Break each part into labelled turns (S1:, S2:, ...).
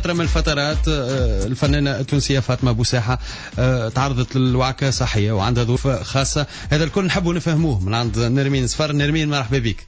S1: فترة من الفترات الفنانة التونسية فاطمة بوساحة تعرضت للوعكة صحية وعندها ظروف خاصة. هذا الكل نحبوا نفهموه من عند نرمين صفر. نرمين مرحبا بك.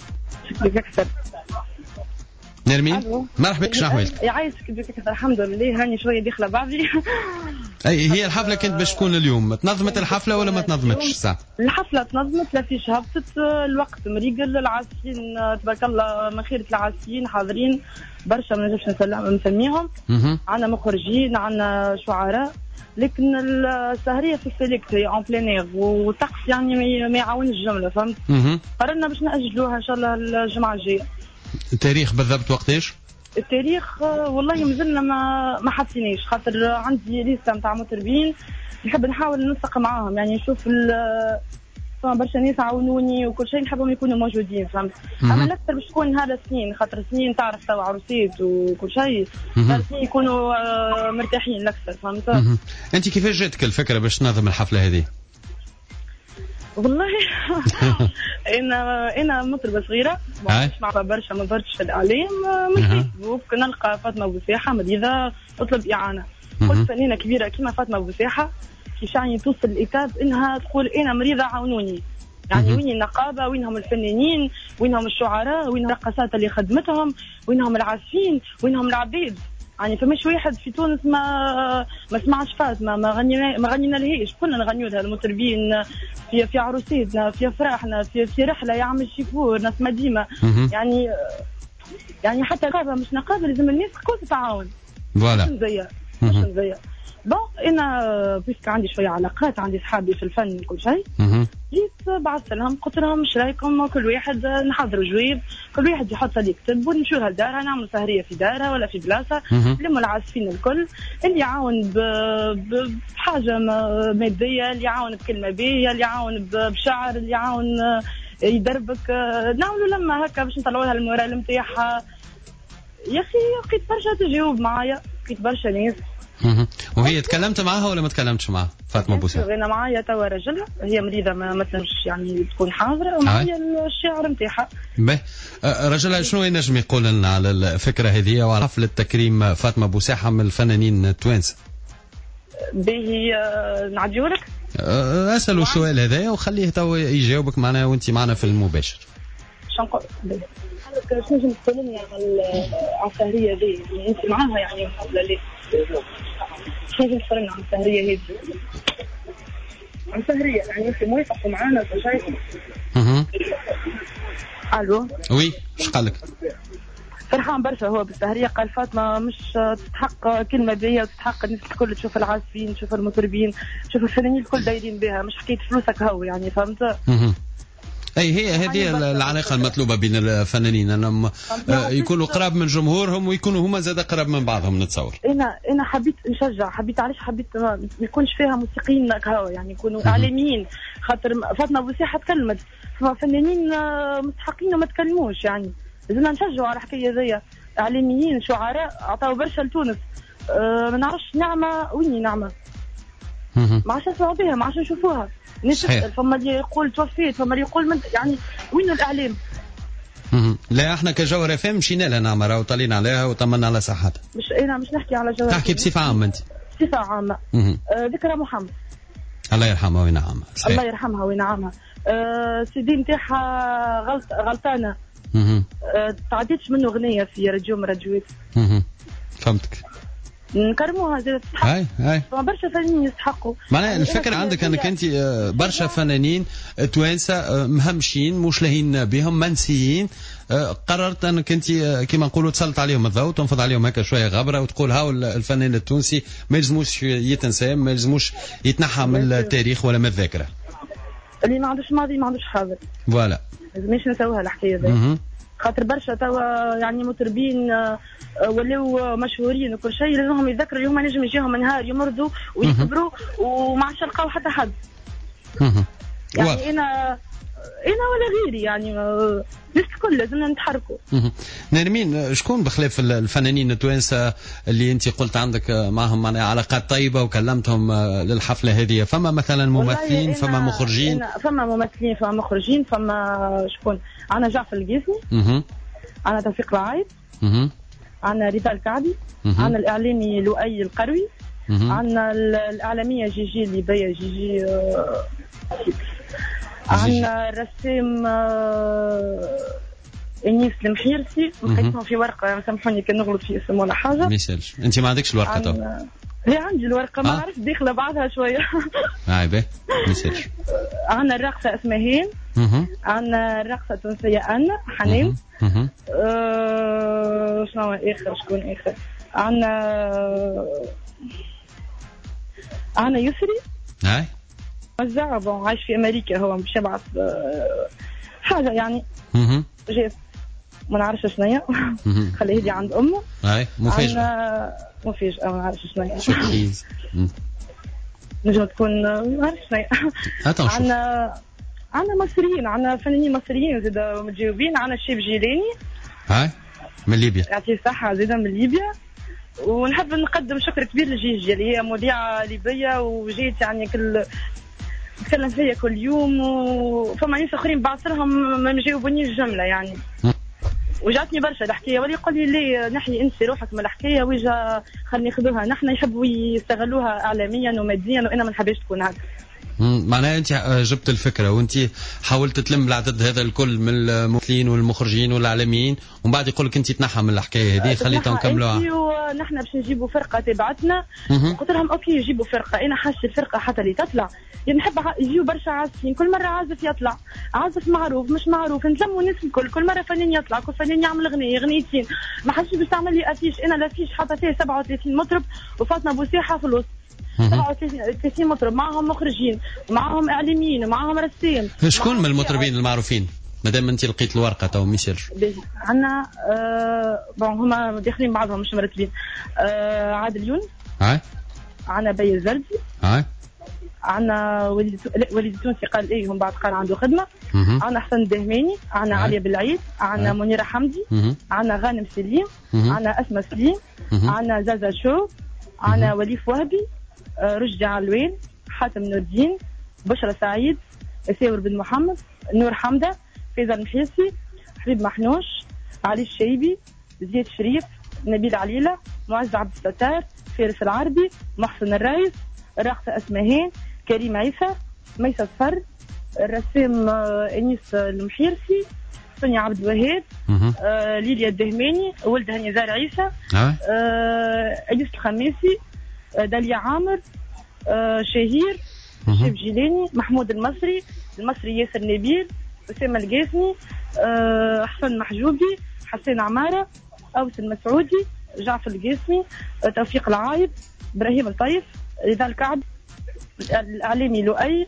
S1: نرمين مرحبا بك، شنو احوالك؟
S2: يعيشك بك الحمد لله، هاني شويه داخله بعضي.
S1: اي هي الحفله كانت باش تكون اليوم، تنظمت الحفله ولا ما تنظمتش الساعه؟
S2: الحفله تنظمت، لا فيش هبطت، الوقت مريقل، العازفين تبارك الله من خيرة العازفين حاضرين برشا، ما نجمش نسميهم. عندنا مخرجين، عندنا شعراء، لكن السهريه في السيليكت هي اون بلين اير والطقس يعني ما يعاونش الجمله، فهمت؟ قررنا باش ناجلوها ان شاء الله الجمعه الجايه.
S1: التاريخ بالضبط وقتاش؟
S2: التاريخ والله مازلنا ما حطيناش، خاطر عندي ليسته نتاع مطربين نحب نحاول ننسق معاهم، يعني نشوف فما برشا ناس عاونوني وكل شيء نحبهم يكونوا موجودين، فهمت؟ اما الاكثر باش تكون هذا سنين، خاطر سنين تعرف توا عروسات وكل شيء، سنين يكونوا مرتاحين الاكثر، فهمت؟
S1: انت كيفاش جاتك الفكره باش تنظم الحفله هذه؟
S2: والله انا مطربه صغيره، نسمع برشا، ما ظهرتش في الاعلام، من فيسبوك نلقى فاطمه بوساحه مريضه تطلب اعانه. قلت فنانه كبيره كيما فاطمه بوساحه كيف يعني توصل الإيتاب انها تقول انا مريضه عاونوني؟ يعني وين النقابه؟ وينهم الفنانين؟ وينهم الشعراء؟ وينهم الرقصات اللي خدمتهم؟ وينهم العازفين؟ وينهم العبيد؟ يعني فماش واحد في تونس ما سمعش فاطمه، ما غنينا لهيش، كلنا نغنيو لها، المطربين في عروسيتنا، في افراحنا، في رحله يعمل شيفور ناس مديمه. يعني حتى نقابه مش نقابه، لازم الناس الكل تتعاون.
S1: فوالا
S2: مش نزيا بون. انا بيسك عندي شويه علاقات، عندي صحابي في الفن كل شيء، جيت بعثت لهم قلت لهم ايش رايكم كل واحد نحضروا جويب، كل واحد يحط اللي يكتب ونمشيو لدارها، نعملوا سهريه في دارها ولا في بلاصه، لما العازفين الكل اللي يعاون بحاجه ماديه، اللي يعاون بكلمه باهيه، اللي يعاون بشعر، اللي يعاون يدربك، نعملوا لما هكا باش نطلعوا لها المورال نتاعها. يا اخي لقيت برشا تجاوب معايا، لقيت برشا ناس.
S1: وهي تكلمت معها ولا ما تكلمتش معها فاطمه بوساحه؟
S2: انا معايا توا رجلها، هي مريضه ما تنجمش يعني تكون حاضره، ومعايا الشاعر نتاعها.
S1: باهي، رجلها شنو ينجم يقول لنا على الفكره هذه وعلى حفله تكريم فاطمه بوساحه من الفنانين التوانسه؟
S2: باهي نعديو لك،
S1: اسالوا السؤال هذايا وخليه تو يجاوبك معنا وانت معنا في المباشر.
S2: شنو نقول؟ شنو نجم تقول لنا على السهريه هذه؟ انت معاها يعني ولا لا؟ شنو نجم تقول لنا على السهريه هذه؟ عن السهريه يعني انت موافقه معانا ولا شيء؟ الو
S1: وي، ايش قال لك؟
S2: فرحان برشا هو بالسهريه، قال فاطمه مش تستحق كلمه بيا، وتستحق الناس الكل تشوف العازفين، تشوف المطربين، تشوف الفنانين الكل دايرين بها، مش حكايه فلوسك هو، يعني فهمت؟ هي هذه
S1: العلاقه المطلوبه بين الفنانين، انهم يكونوا قراب من جمهورهم ويكونوا هما زاد قراب من بعضهم، نتصور.
S2: انا حبيت نشجع، علاش حبيت ما يكونش فيها موسيقيين هكا، يعني يكونوا اعلاميين، خاطر فاطمه بوساحه تكلمت، فنانين مستحقين وما تكلموش، يعني لازم نشجعوا على الحكايه ذي، اعلاميين شعراء عطاو برشا لتونس. ما نعرفش نعمه وين نعمه، ما عادش نسمعوا بها، ما عادش نشوفوها، الناس تسأل، فما اللي يقول توفيت، فما اللي يقول يعني وين الاعلام؟
S1: لا احنا كجوهر FM مشينا لها نعمه وطلينا عليها وطمنا على صحتها.
S2: مش نحكي على جوهر،
S1: تحكي بصفه عامه انت.
S2: بصفه عامه. ذكرى محمد
S1: الله يرحمها وينعمها.
S2: الله يرحمها وينعمها. سيدي نتاعها غلطانه. تعديتش منه اغنيه في راديو من راديوات.
S1: فهمتك.
S2: نكرموها زي تستحق.
S1: هاي
S2: برشا فنانين يستحقوا.
S1: معناها الفكره عندك انك انت برشا فنانين توانسه مهمشين مش لاهين بهم منسيين، قررت انك انت كما نقولوا تسلط عليهم الضوء، تنفض عليهم هكا شويه غبره وتقول هاو الفنان التونسي ما يلزموش يتنسى، ما يلزموش يتنحى من التاريخ ولا من الذاكره.
S2: اللي ما عندوش ماضي ما عندوش حاضر.
S1: فوالا.
S2: لازمش نسويها الحكايه ذي. خاطر برشا توا يعني مطربين ولو مشهورين وكل شيء، لازمهم يذكروا اليوم نجم يجيهم نهار يمرضوا ويكبروا وما عادش يلقاو حتى حد. يعني انا ولا غيري، يعني الناس الكل لازمنا نتحركوا.
S1: نرمين، شكون بخلاف الفنانين التوانسه اللي انت قلت عندك معهم معناها علاقات طيبه وكلمتهم للحفله هذه؟ فما مثلا ممثلين، فما مخرجين؟
S2: فما ممثلين، فما مخرجين، فما شكون؟ انا جعفر القيسي، انا توفيق العايد، عندنا رضا الكعبي، عندنا الاعلامي لؤي القروي، عندنا الاعلاميه جيجي الليبيه جيجي عندنا الرسام انيس المحيرسي، لقيتهم في ورقه سامحوني كان نغلط في اسم ولا حاجه.
S1: ما يسالش. انت ما عندكش الورقه تو؟
S2: لا عندي الورقه ما عرفت داخله بعضها شويه.
S1: باهي ما يسالش.
S2: عندنا الراقصه اسمهان، عندنا الراقصه التونسيه أنا حنان، شنو اخر شكون اخر؟ عندنا يسري
S1: هاي
S2: وزع عايش في امريكا، هو مش يبعث حاجه يعني جاي ما نعرفش شنو خليه يدي عند امه.
S1: هاي مفاجاه
S2: ما نعرفش شنو
S1: سوربريز
S2: نجم تكون ما نعرفش شنو. عندنا مصريين، عندنا فنانين مصريين زاد متجاوبين. عندنا الشيف جيلاني
S1: هاي من ليبيا،
S2: يعطيه الصحه، زاد من ليبيا. ونحب نقدم شكر كبير لجيجي اللي هي مذيعه ليبيه وجيت يعني تكلم فيا كل يوم، وفما ناس اخرين بعصرهم ما مجاوبونيش الجمله يعني. وجاتني برشا الحكايه، ولي يقول لي ليه نحي انت روحك من الحكايه ويجا خلينا ناخذوها نحن، يحبوا يستغلوها اعلاميا وماديا وانا ما نحبش تكون هكا.
S1: معناها انت جبت الفكره وانت حاولت تلم العدد هذا الكل من الممثلين والمخرجين والاعلاميين، ومن بعد يقول لك انت تنحى من الحكايه هذه خليتهم نكملوها.
S2: ونحن باش نجيبوا فرقه تبعتنا، قلت لهم اوكي يجيبوا فرقه، انا حاجه الفرقه حتى اللي تطلع يعني نحب يجيو برشا عازفين، كل مره عازف يطلع، عازف معروف مش معروف، نلموا الناس الكل، كل مره فنان يطلع، كل فنان يعمل اغنيتين، ما حدش باش تعمل لي افيش. انا الافيش حاطه فيه 37 مطرب وفاطمه بوسيحه في الوسط، 37 مطرب معهم مخرجين ومعهم اعلاميين ومعهم رسام.
S1: شكون من المطربين المعروفين مادام انت لقيت الورقه تو ميسيرش؟
S2: عندنا هما داخلين بعضهم مش مرتبين. عادل يونس،
S1: هاي
S2: عندنا بي الزردي،
S1: هاي
S2: عندنا وليد التونسي قال ايه هم بعد قال عنده خدمه. عندنا حسن الدهماني، عندنا عليا بالعيد، عندنا منيره حمدي، عندنا غانم سليم، عندنا اسماء سليم، عندنا زازا شو، عندنا وليف وهبي، رشدي علوين، حاتم نور الدين، بشرى سعيد، ساور بن محمد، نور حمده، فايزة المحيسي، حبيب محنوش، علي الشيبي، زياد شريف، نبيل عليلة، معز عبد الستار، فارس العربي، محسن الرئيس، الراقصة اسمهان، كريم عيسى، ميسة صفر، الرسام انيس المحيرسي، سونيا عبد الوهاب، ليليا الدهماني، ولد هاني زار عيسى، أليس الخميسي، داليا عامر، شهير، شيف جيلاني، محمود المصري ياسر نبيل، أسامة القاسمي، حسن محجوبي، حسين عمارة، أوس المسعودي، جعفر القاسمي، توفيق العايب، إبراهيم الطيف، رضا الكعب، الإعلامي لؤي،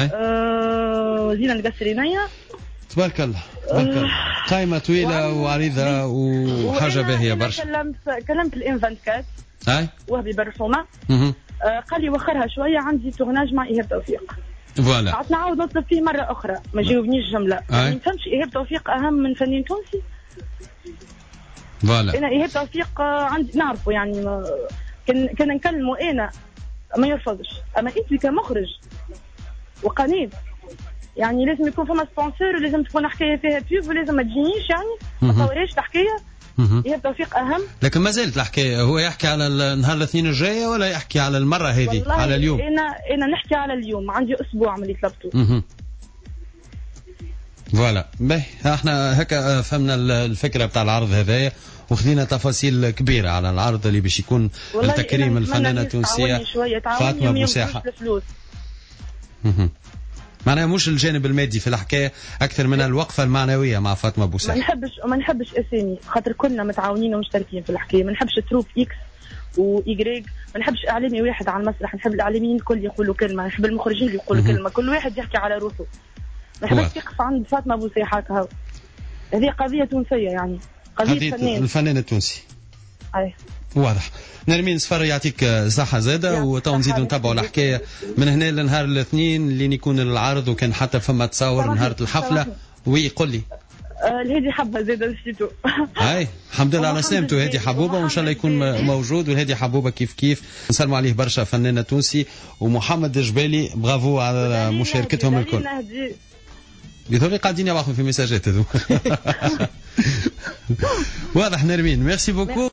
S2: زينة القسرينية.
S1: تبارك الله تبارك الله، قائمة طويلة وعريضة وحاجة باهية برشا.
S2: كلمت الإنفانت كات
S1: هاي
S2: وهبي برحومة، قال لي وخرها شوية، عندي تورناج مع إيهاب توفيق.
S1: فوالا
S2: عاد نعاود نطلب فيه مرة أخرى، ما جاوبنيش جملة. ما نفهمش إيهاب توفيق أهم من فنان تونسي؟
S1: فوالا
S2: أنا إيهاب توفيق عندي نعرفه يعني، كان نكلمه أنا ما يرفضش، أما أنت كمخرج وقناة يعني لازم يكون فما سبونسور، ولازم تكون حكاية فيها بيوب، ولازم ما تجينيش يعني ما تصوريش الحكاية. إيهاب توفيق أهم.
S1: لكن ما زالت الحكاية، هو يحكي على نهار الاثنين الجاية ولا يحكي على المرة هذه على اليوم؟
S2: أنا نحكي على اليوم، عندي أسبوع من اللي طلبته.
S1: فوالا باهي، احنا هكا فهمنا الفكرة بتاع العرض هذايا، وخذينا تفاصيل كبيرة على العرض اللي باش يكون لتكريم الفنانة التونسية فاطمة بوسيحة. معناها مش الجانب المادي في الحكاية أكثر من الوقفة المعنوية مع فاطمة بوسيحة.
S2: ما نحبش أسامي، خاطر كلنا متعاونين ومشتركين في الحكاية. ما نحبش تروب إكس وإيجريك، ما نحبش إعلامي واحد على المسرح، نحب الإعلاميين الكل يقولوا كلمة، نحب المخرجين اللي يقولوا كلمة، كل واحد يحكي على روحه. ما نحبش يقف عند فاطمة بوسيحة هكا. هذه قضية تونسية يعني، قضية
S1: الفنان التونسي.
S2: أي
S1: واضح. نرمين صفر يعطيك صحة زادة، وتو نزيدوا نتابعوا الحكاية من هنا لنهار الاثنين اللي يكون العرض، وكان حتى فما تصاور نهار الحفلة. ويقول لي
S2: الهادي حبة زادة نسيتو.
S1: هاي الحمد لله على سلامته هادي حبوبة، وإن شاء الله يكون موجود. والهادي حبوبة كيف نسلموا عليه برشا، فنانة تونسي. ومحمد الجبالي برافو على مشاركتهم الكل. بيثوري قاعدين يبعثوا في مساجات هذو. واضح نرمين، ميرسي بوكو.